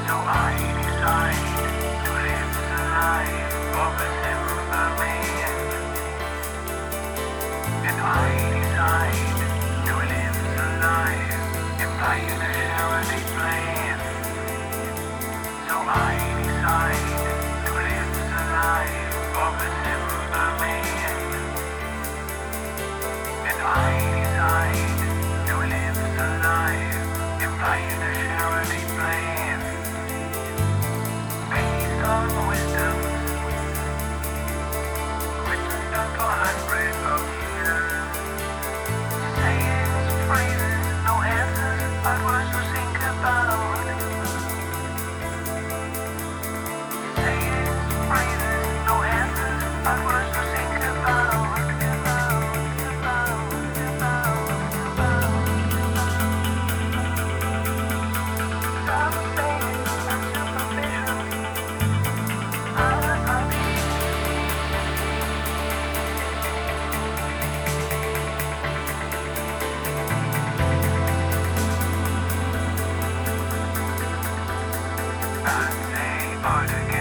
So I decide to live the life of a simple man. And I decide to live the life by a charity plan. So I decide to live the life of a simple man. And I decide to live the life by a charity plan. Based on wisdom, written down for hundreds of years. Sayings, phrases, no answers, but words to think about. Sayings, phrases, no answers, but words to think about. Some sayings are superficial, others are deep. And they are together.